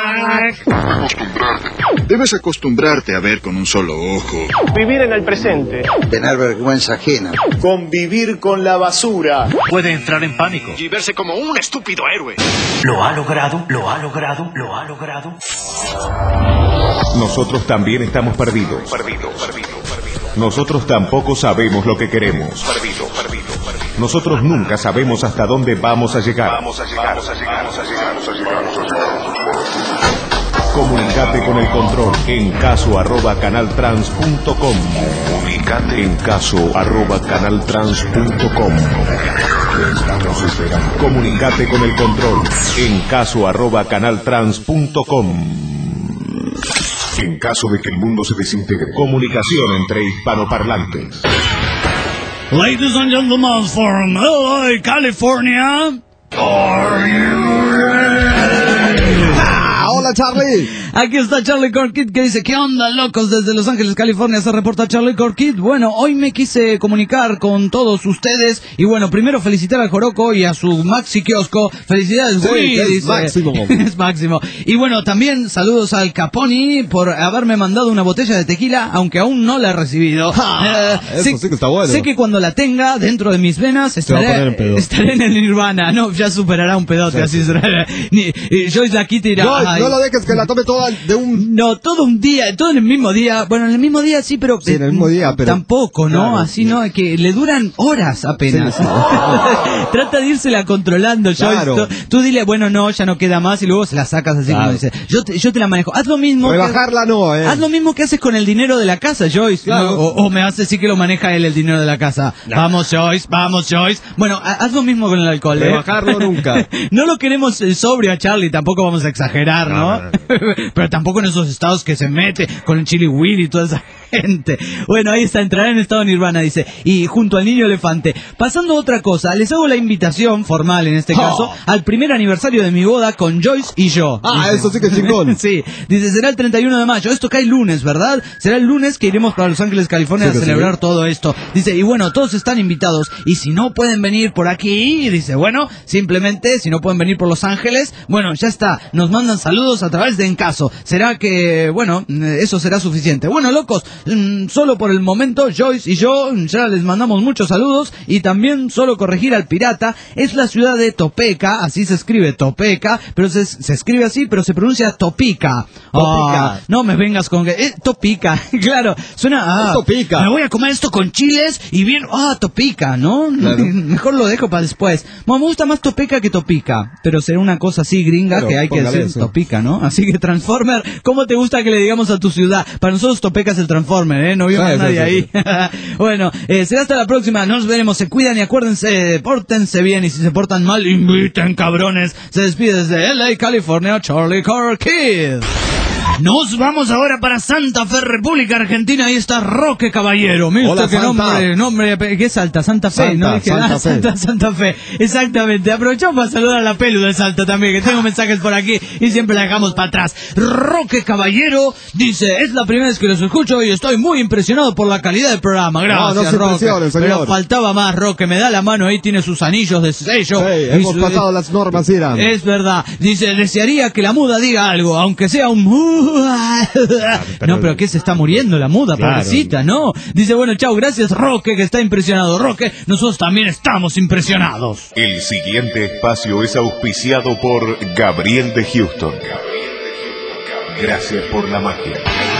Debes acostumbrarte a ver con un solo ojo. Vivir en el presente. Tener vergüenza ajena. Convivir con la basura. Puede entrar en pánico. Y verse como un estúpido héroe. Lo ha logrado, lo ha logrado, lo ha logrado. Nosotros también estamos perdidos. Perdidos, perdidos, perdidos. Nosotros tampoco sabemos lo que queremos. Perdidos, perdidos, perdidos. Nosotros nunca sabemos hasta dónde vamos a llegar. Vamos a llegar, vamos a llegar, vamos a llegar, vamos a llegar, vamos a llegar. Comunicate con el control en caso arroba canaltrans punto com. Comunicate en caso arroba canaltrans punto com. Estamos esperando. Comunicate con el control en caso arroba canaltrans punto com. En caso de que el mundo se desintegre, comunicación entre hispanoparlantes. Ladies and gentlemen, from L A, California. Are you ready? Ah, hola, Charlie. Aquí está Charlie Corkid que dice, ¿qué onda, locos? Desde Los Ángeles, California se reporta Charlie Corkid. Bueno, hoy me quise comunicar con todos ustedes y bueno, primero felicitar al Joroco y a su Maxi Kiosco. Felicidades, sí, güey. Es dice, máximo. Es máximo. Y bueno, también saludos al Caponi por haberme mandado una botella de tequila, aunque aún no la he recibido. Ah, eh, eso sé, sí que está bueno. Sé que cuando la tenga dentro de mis venas estaré, en estaré en el Nirvana. No, ya superará un pedote, sí, así sí. será. Ni, y Joyce la quita y dirá, No, ay, no lo dejes que la tome toda de un... No, todo un día, todo en el mismo día. Bueno, en el mismo día sí, pero... Sí, en el mismo día, pero... Tampoco, ¿no? Claro, Así, sí. ¿no? Que le duran horas apenas. Sí. Trata de írsela controlando, Joyce. Claro. Tú, tú dile, bueno, no, ya no queda más, y luego se la sacas así Claro. como dice. Yo te, yo te la manejo. Haz lo mismo... Rebajarla que, no, eh. Haz lo mismo que haces con el dinero de la casa, Joyce. Claro. ¿no? O, o me hace decir que lo maneja él el dinero de la casa. No. Vamos, Joyce, vamos, Joyce. Bueno, ha- haz lo mismo con el alcohol, ¿eh? Rebajarlo nunca. No lo queremos eh, sobrio a Charlie, tampoco vamos a exagerar, ¿no? No, no, no. Pero tampoco en esos estados que se mete con el Chili Willy y toda esa gente. Bueno, ahí está, entrará en estado Nirvana, dice. Y junto al niño elefante. Pasando a otra cosa, les hago la invitación, formal en este caso, Oh. al primer aniversario de mi boda con Joyce y yo. Ah, Dice. eso sí que es chingón. Sí, dice, será el treinta y uno de mayo. Esto cae lunes, ¿verdad? Será el lunes que iremos para Los Ángeles, California, Sí, a que celebrar sí. todo esto. Dice, y bueno, todos están invitados. Y si no pueden venir por aquí, dice, bueno, simplemente, si no pueden venir por Los Ángeles, bueno, ya está. Nos mandan saludos a través de Encaso. Será que, bueno, eso será suficiente. Bueno, locos, mmm, solo por el momento, Joyce y yo ya les mandamos muchos saludos. Y también, solo corregir al pirata, es la ciudad de Topeka, así se escribe Topeka, pero se, se escribe así, pero se pronuncia Topica. Topica. Ah, no me vengas con que... Eh, Topica, claro, suena... Ah, Es Topica. Me voy a comer esto con chiles y bien... Ah, Topica, ¿no? Claro. Mejor lo dejo para después. Bueno, me gusta más Topeca que Topica, pero será una cosa así gringa Claro, que hay que póngale decir eso. Topica, ¿no? Así que Transformer, ¿cómo te gusta que le digamos a tu ciudad? Para nosotros Topeca es el Transformer, ¿eh? No vio Sí, más sí, nadie sí, ahí. Bueno, eh, será hasta la próxima. Nos veremos. Se cuidan y acuérdense, pórtense bien. Y si se portan mal, inviten, cabrones. Se despide desde L A, California, Charlie Corkid. Nos vamos ahora para Santa Fe, República Argentina. Ahí está Roque Caballero. Mira Hola, usted qué Santa. nombre, nombre, ¿qué Salta? Santa Fe, Santa, ¿no? Dije, Santa ah, Fe. Santa, Santa Fe. Exactamente. Aprovechamos para saludar a la Pelu de Salta también, que tengo mensajes por aquí y siempre la dejamos para atrás. Roque Caballero dice, es la primera vez que los escucho y estoy muy impresionado por la calidad del programa. Gracias, No, no se Roque. impresione, señor. Pero faltaba más, Roque. Me da la mano ahí, tiene sus anillos de sello. Sí, Y hemos su- pasado las normas, Irán. Es verdad. Dice, desearía que la muda diga algo, aunque sea un... No, pero que se está muriendo la muda, Claro. pobrecita, ¿no? Dice, bueno, chao, gracias Roque, que está impresionado. Roque, nosotros también estamos impresionados. El siguiente espacio es auspiciado por Gabriel de Houston. Gracias por la magia.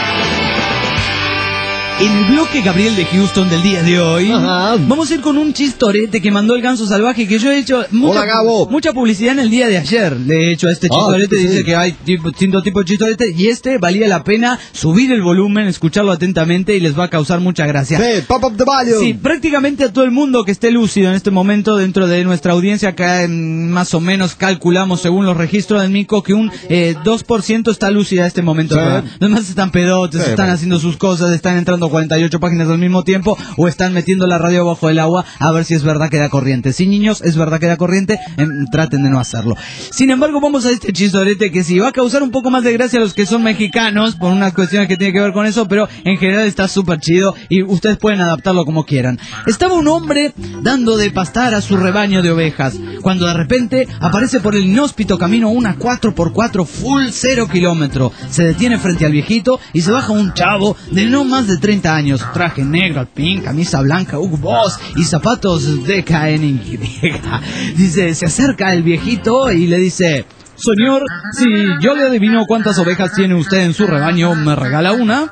En el bloque Gabriel de Houston del día de hoy, Ajá. vamos a ir con un chistorete que mandó el Ganso Salvaje, que yo he hecho mucha, Hola, Gabo. mucha publicidad en el día de ayer. Le he hecho a este Ah, chistorete, sí, dice sí. que hay tipo, distintos tipos de chistorete, y este valía la pena subir el volumen, escucharlo atentamente y les va a causar mucha gracia. Sí, pop up the volume. Sí, prácticamente a todo el mundo que esté lúcido en este momento dentro de nuestra audiencia, acá en, más o menos calculamos según los registros del Mico que un eh, dos por ciento está lúcida en este momento. Sí. ¿verdad? Los demás están pedotes, Sí, están bueno. haciendo sus cosas, están entrando cuarenta y ocho páginas al mismo tiempo o están metiendo la radio bajo el agua a ver si es verdad que da corriente. Sí, niños, es verdad que da corriente, em, traten de no hacerlo. Sin embargo, vamos a este chistorete que sí va a causar un poco más de gracia a los que son mexicanos por unas cuestiones que tienen que ver con eso, pero en general está súper chido y ustedes pueden adaptarlo como quieran. Estaba un hombre dando de pastar a su rebaño de ovejas, cuando de repente aparece por el inhóspito camino una cuatro por cuatro full cero kilómetro. Se detiene frente al viejito y se baja un chavo de no más de treinta años, traje negro, alpín, camisa blanca, Hugo Boss y zapatos de K N Y. Dice, se acerca el viejito y le dice, señor, si yo le adivino cuántas ovejas tiene usted en su rebaño, ¿me regala una?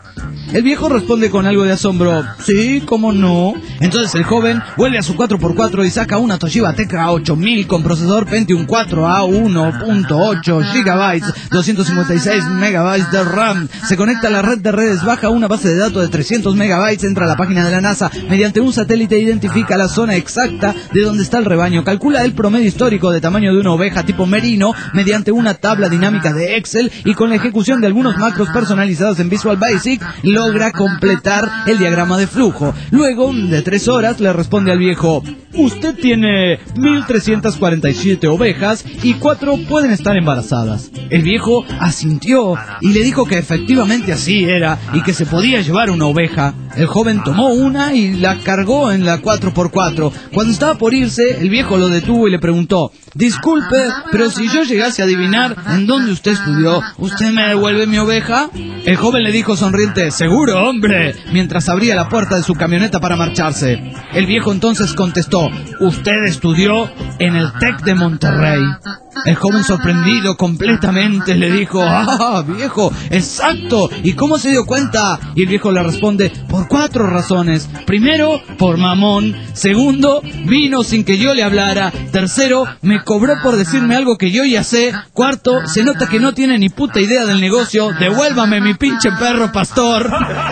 El viejo responde con algo de asombro, sí, cómo no. Entonces el joven vuelve a su cuatro por cuatro y saca una Toshiba Tecra ocho mil con procesador Pentium cuatro A uno punto ocho gigabytes, doscientos cincuenta y seis megabytes de RAM. Se conecta a la red de redes, baja una base de datos de trescientos megabytes, entra a la página de la NASA, mediante un satélite identifica la zona exacta de donde está el rebaño, calcula el promedio histórico de tamaño de una oveja tipo merino mediante una tabla dinámica de Excel y con la ejecución de algunos macros personalizados en Visual Basic logra completar el diagrama de flujo. Luego de tres horas le responde al viejo, usted tiene mil trescientas cuarenta y siete ovejas y cuatro pueden estar embarazadas. El viejo asintió y le dijo que efectivamente así era y que se podía llevar una oveja. El joven tomó una y la cargó en la cuatro por cuatro. Cuando estaba por irse, el viejo lo detuvo y le preguntó, disculpe, pero si yo llegase a adivinar en dónde usted estudió, ¿usted me devuelve mi oveja? El joven le dijo sonriente, seguro, hombre, mientras abría la puerta de su camioneta para marcharse. El viejo entonces contestó, usted estudió en el TEC de Monterrey. El joven sorprendido completamente le dijo, ¡ah, viejo! ¡Exacto! ¿Y cómo se dio cuenta? Y el viejo le responde, por cuatro razones. Primero, por mamón. Segundo, vino sin que yo le hablara. Tercero, me cobró por decirme algo que yo ya sé. Cuarto, se nota que no tiene ni puta idea del negocio. Devuélvame mi pinche perro pastor.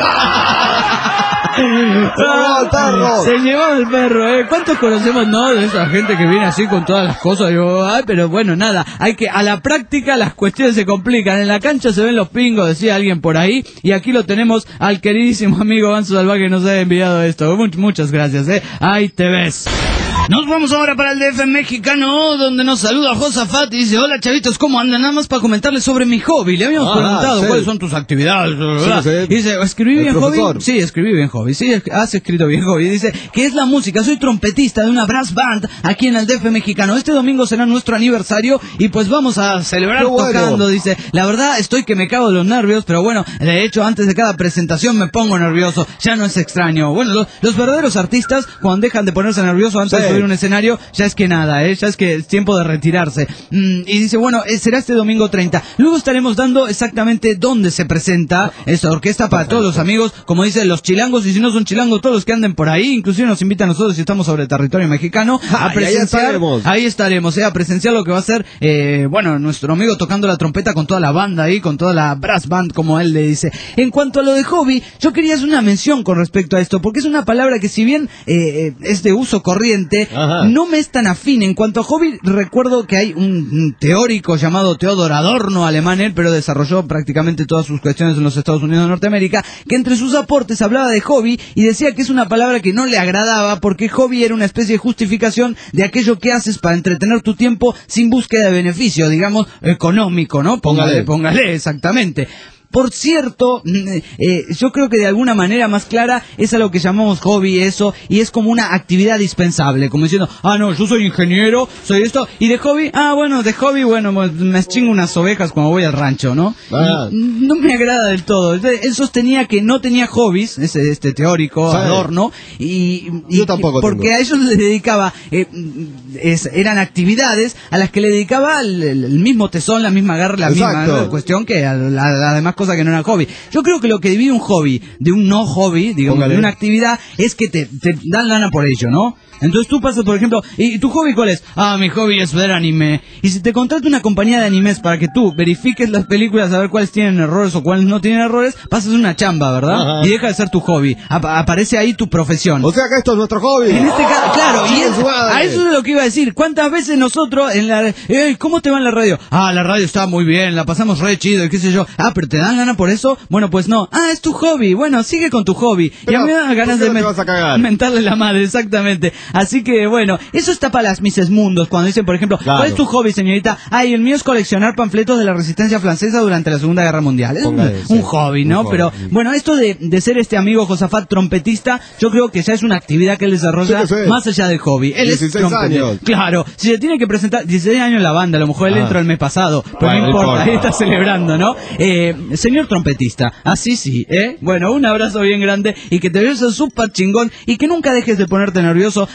Se llevó el perro. Se llevó el perro, ¿eh? ¿Cuántos conocemos, no? De esa gente que viene así con todas las cosas. Yo, ay, pero bueno, nada. Hay que, a la práctica las cuestiones se complican. En la cancha se ven los pingos, decía alguien por ahí. Y aquí lo tenemos al queridísimo amigo Ganso Salvaje que nos ha enviado esto. Much, muchas gracias, ¿eh? Ahí te ves. Nos vamos ahora para el D F mexicano, donde nos saluda Josafat y dice, hola chavitos, ¿cómo andan? Nada más para comentarles sobre mi hobby. Le habíamos ah, preguntado sí. cuáles son tus actividades. Sí, sí. Dice, ¿escribí bien profesor. hobby? Sí, escribí bien hobby. Sí, has escrito bien hobby. Dice, ¿qué es la música? Soy trompetista de una brass band aquí en el D F mexicano. Este domingo será nuestro aniversario y pues vamos a celebrar bueno. tocando. Dice, la verdad estoy que me cago de los nervios, pero bueno, de hecho antes de cada presentación me pongo nervioso. Ya no es extraño. Bueno, los, los verdaderos artistas cuando dejan de ponerse nerviosos antes sí. de subir un escenario, ya es que nada, ¿eh? ya es que es tiempo de retirarse. Mm, y dice, bueno, eh, será este domingo treinta. Luego estaremos dando exactamente dónde se presenta esta orquesta para todos los amigos, como dicen los chilangos, y si no son chilangos, todos los que anden por ahí, inclusive nos invitan a nosotros si estamos sobre territorio mexicano, a presenciar, ahí estaremos, ahí estaremos eh, a presenciar lo que va a ser, eh, bueno, nuestro amigo tocando la trompeta con toda la banda ahí, con toda la brass band, como él le dice. En cuanto a lo de hobby, yo quería hacer una mención con respecto a esto, porque es una palabra que si bien eh, es de uso corriente, ajá, no me es tan afín. En cuanto a hobby, recuerdo que hay un, un teórico llamado Theodor Adorno, alemán él, pero desarrolló prácticamente todas sus cuestiones en los Estados Unidos de Norteamérica, que entre sus aportes hablaba de hobby y decía que es una palabra que no le agradaba porque hobby era una especie de justificación de aquello que haces para entretener tu tiempo sin búsqueda de beneficio, digamos, económico, ¿no? Póngale, póngale, exactamente. Por cierto, eh, yo creo que de alguna manera más clara es a lo que llamamos hobby eso, y es como una actividad dispensable, como diciendo, ah no, yo soy ingeniero, soy esto, y de hobby, ah bueno, de hobby, bueno, me chingo unas ovejas cuando voy al rancho, ¿no? Ah. No me agrada del todo. Él sostenía que no tenía hobbies, ese este teórico, sí. Adorno, y, y yo tampoco porque tengo. A ellos les dedicaba, eh, es, eran actividades a las que le dedicaba el, el mismo tesón, la misma garra, la Exacto. misma ¿no? cuestión que a la, a la demás cosa que no era hobby. Yo creo que lo que divide un hobby de un no hobby, digamos, Póngale. de una actividad, es que te, te dan lana por ello, ¿no? Entonces tú pasas, por ejemplo, ¿y tu hobby cuál es? Ah, mi hobby es ver anime. Y si te contrata una compañía de animes para que tú verifiques las películas a ver cuáles tienen errores o cuáles no tienen errores, pasas una chamba, ¿verdad? Ajá. Y deja de ser tu hobby. Ap- aparece ahí tu profesión. O sea que esto es nuestro hobby. En este caso, claro, y es, a eso es lo que iba a decir. ¿Cuántas veces nosotros en la... Eh, ¿cómo te va en la radio? Ah, la radio está muy bien, la pasamos re chido y qué sé yo. Ah, pero ¿te dan gana por eso? Bueno, pues no. Ah, es tu hobby. Bueno, sigue con tu hobby. Pero, y a mí me dan ganas de me... vas a cagar? mentarle la madre, exactamente. Así que, bueno, eso está para las Misses Mundos. Cuando dicen, por ejemplo, claro. ¿cuál es tu hobby, señorita? Ay, el mío es coleccionar panfletos de la resistencia francesa durante la Segunda Guerra Mundial. Es un, un hobby, ¿no? Un hobby. Pero, bueno, esto de, de ser este amigo Josafat trompetista, yo creo que ya es una actividad que él desarrolla sí, sí. más allá del hobby. Él dieciséis es trompetista. años. Claro, si se tiene que presentar, dieciséis años en la banda, a lo mejor él ah. entró el mes pasado, pero bueno, no importa, ahí está celebrando, ¿no? Eh, señor trompetista, así sí, ¿eh? Bueno, un abrazo bien grande y que te veas súper chingón y que nunca dejes de ponerte nervioso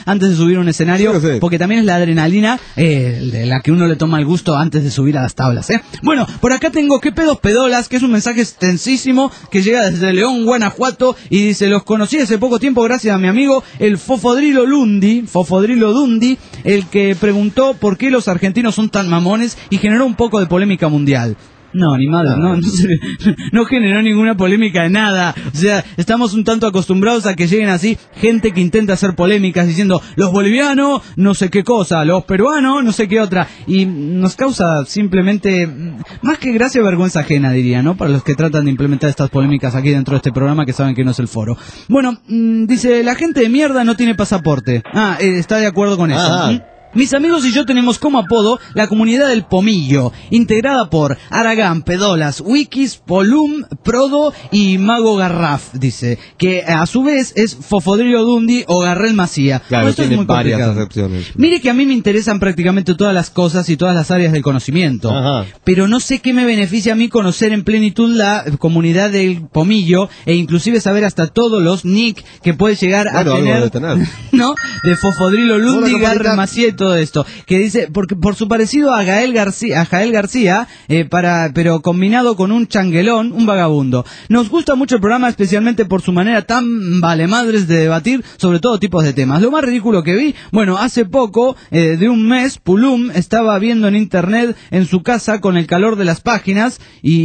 antes de subir a un escenario, sí, sí. porque también es la adrenalina eh, de la que uno le toma el gusto antes de subir a las tablas, ¿eh? Bueno, por acá tengo ¿Qué pedos pedolas? Que es un mensaje extensísimo que llega desde León, Guanajuato, y dice: los conocí hace poco tiempo gracias a mi amigo el Fofodrilo Lundi, Fofodrilo Dundi, el que preguntó por qué los argentinos son tan mamones y generó un poco de polémica mundial. No, ni madre, no, no, se, no generó ninguna polémica de nada. O sea, estamos un tanto acostumbrados a que lleguen así gente que intenta hacer polémicas diciendo los bolivianos no sé qué cosa, los peruanos no sé qué otra. Y nos causa simplemente, más que gracia, vergüenza ajena, diría, ¿no? Para los que tratan de implementar estas polémicas aquí dentro de este programa, que saben que no es el foro. Bueno, mmm, dice, la gente de mierda no tiene pasaporte. Ah, eh, está de acuerdo con eso. Ah. ¿Mm? Mis amigos y yo tenemos como apodo la comunidad del Pomillo, integrada por Aragán, Pedolas, Wikis, Polum, Prodo y Mago Garraf, dice, que a su vez es Fofodrilo Dundi o Garrel Macía. Claro, Esto es tiene muy varias complicado. acepciones. Mire que a mí me interesan prácticamente todas las cosas y todas las áreas del conocimiento, Ajá. pero no sé qué me beneficia a mí conocer en plenitud la comunidad del Pomillo e inclusive saber hasta todos los nick que puede llegar Bueno, a algo tener, debe tener. ¿no? De Fofodrilo Lundi, Hola, Garrel compañera. Macía y todo esto, que dice, porque por su parecido a Gael García, a Jael García, eh, para, pero combinado con un changuelón, un vagabundo. Nos gusta mucho el programa, especialmente por su manera tan valemadres de debatir sobre todo tipos de temas. Lo más ridículo que vi, bueno, hace poco, eh, de un mes, Pulum estaba viendo en internet en su casa con el calor de las páginas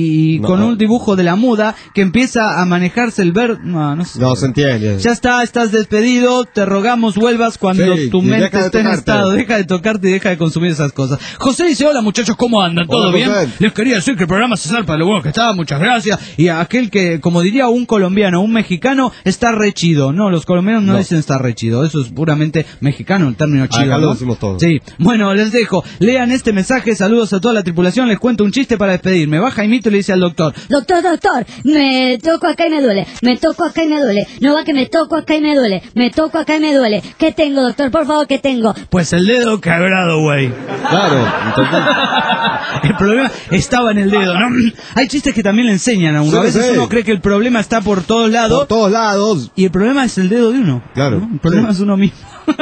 y No. con un dibujo de la muda que empieza a manejarse el ver, no, no sé. No se entiende. Ya está, estás despedido, te rogamos vuelvas cuando Sí, tu y mente deja de esté en tocarte. estado, deja de tocarte y deja de consumir esas cosas. José dice, hola muchachos, ¿cómo andan? ¿Todo Hola, bien? José. Les quería decir que el programa se salpa de lo bueno que estaba, muchas gracias. Y a aquel que, como diría un colombiano, un mexicano, está re chido. No, los colombianos no, No. dicen está re chido, eso es puramente mexicano, el término chido. Acá lo ¿no? decimos todos. Sí, bueno, les dejo, lean este mensaje, saludos a toda la tripulación, les cuento un chiste para despedirme. Va Jaimito y le dice al doctor, Doctor, doctor, me toco acá y me duele, me toco acá y me duele, no va que me toco acá y me duele, me toco acá y me duele. ¿Qué tengo, doctor? Por favor, ¿qué tengo? pues el dedo quebrado, güey. Claro, entonces, El problema estaba en el dedo, ¿no? Hay chistes que también le enseñan a uno. Sí, A veces sí. uno cree que el problema está por todos lados por todos lados. y el problema es el dedo de uno. Claro. ¿no? El problema Sí. es uno mismo.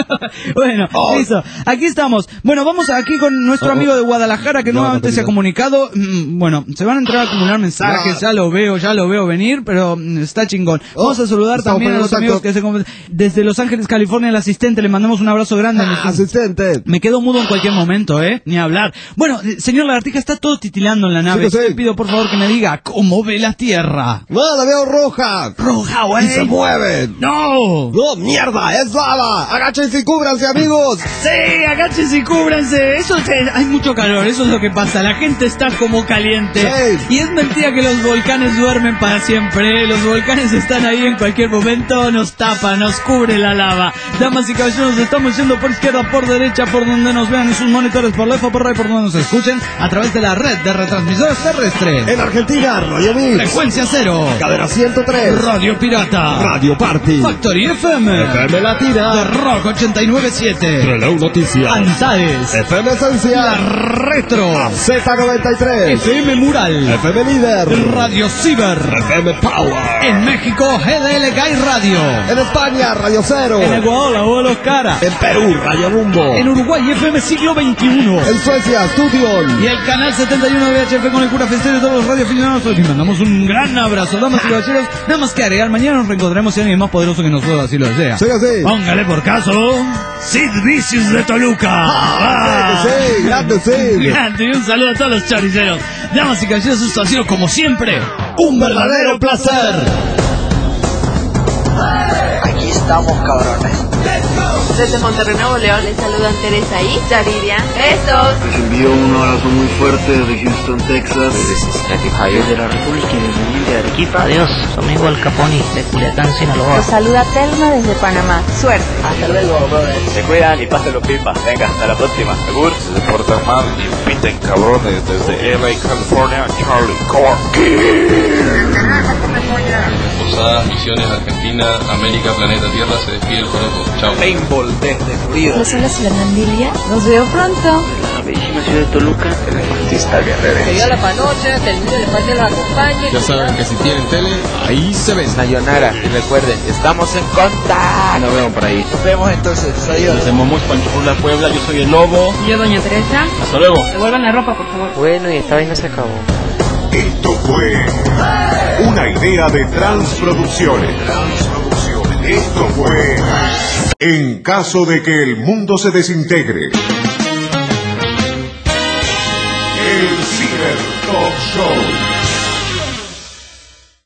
Bueno, Oh. listo. Aquí estamos. Bueno, vamos aquí con nuestro Oh, oh. amigo de Guadalajara que No, nuevamente no, se ha no. comunicado. Mm, Bueno, se van a entrar a acumular mensajes, No. ya lo veo, ya lo veo venir, pero mm, está chingón. Oh, Vamos a saludar estamos también a poniendo los amigos exacto. que se com- desde Los Ángeles, California, el asistente, le mandamos un abrazo grande. Ah, asistente. Me quedo mudo en cualquier momento, ¿eh? Ni hablar. Bueno, eh, señor Lagartija, está todo titilando en la nave. Sí, sí. Le pido por favor que me diga cómo ve la Tierra. No, la veo roja. Roja, güey. Y se mueve. ¡No! No, mierda, es lava. Agáchense y cúbranse, amigos. Sí, agáchense y cúbranse. Eso es, hay mucho calor, eso es lo que pasa. La gente está como caliente. Sí. Y es mentira que los volcanes duermen para siempre. Los volcanes están ahí en cualquier momento. Nos tapan, nos cubre la lava. Damas y caballeros, nos estamos yendo por izquierda, por derecha, por donde nos vean en sus monitores, por left o por right, por donde nos escuchen, a través de la red de retransmisores terrestres. En Argentina, Radio Mix. Frecuencia cero. Cadena ciento tres. Radio Pirata. Radio Party. Factory F M. F M The Latina. Rock ochenta y nueve punto siete. Reloj Noticias. Antares. F M La Esencia. Retro. Z noventa y tres. F M Mural. F M Líder. Radio Ciber. F M Power. En México, G D L Guy Radio. En España, Radio Cero. En Ecuador, La Voz de los Cara. En Perú, Radio Rumbo. En Uruguay, F M Siglo veintiuno. En Suecia, Studion. Y el canal setenta y uno de V H F con el cura Festero y todos los radioaficionados. Les mandamos un gran abrazo, damas y caballeros. Nada más que agregar, mañana nos reencontraremos si alguien más poderoso que nosotros así lo desea. Sí, sí. Póngale por caso, Sid Vicious de Toluca. Ah, sí, sí, grande, sí. Grande, y un saludo a todos los choriceros. Damas y caballeros, esto ha sido como siempre Un verdadero placer. Aquí estamos, cabrones. Desde Monterrey, Nuevo León, les saludan Teresa y Yaridia. ¡Besos! Les envío un abrazo muy fuerte desde Houston, Texas. Desde la República Independiente de Arequipa. Adiós, su amigo Al Caponi de Culiacán, Sinaloa. Los saluda Telma desde Panamá. Suerte. Hasta luego, brothers. Se cuidan y pásenlo pipa. Venga, hasta la próxima. Segur. Se portan mal y piten cabrones desde L A, California, Charlie Corky. Posadas, Misiones, Argentina, América, Planeta Tierra, se despide el Joropo. Chao. Paintball desde Florida. Los hola, Fernandilia. Nos veo pronto. bellísima ciudad de Toluca. El artista guerrero. Que ya la panocha, que el niño de parte los acompañe. Ya saben que si tienen tele, ahí se ven. Sayonara, y recuerden, estamos en contacto. Nos vemos por ahí. Nos vemos entonces, adiós. Desde Momus Panchurla, Puebla, yo soy el Lobo. Y yo, doña Teresa. Hasta luego. Devuelvan la ropa, por favor. Bueno, y esta vaina se acabó. Esto fue una idea de Transproducciones. Esto fue En caso de que el mundo se desintegre.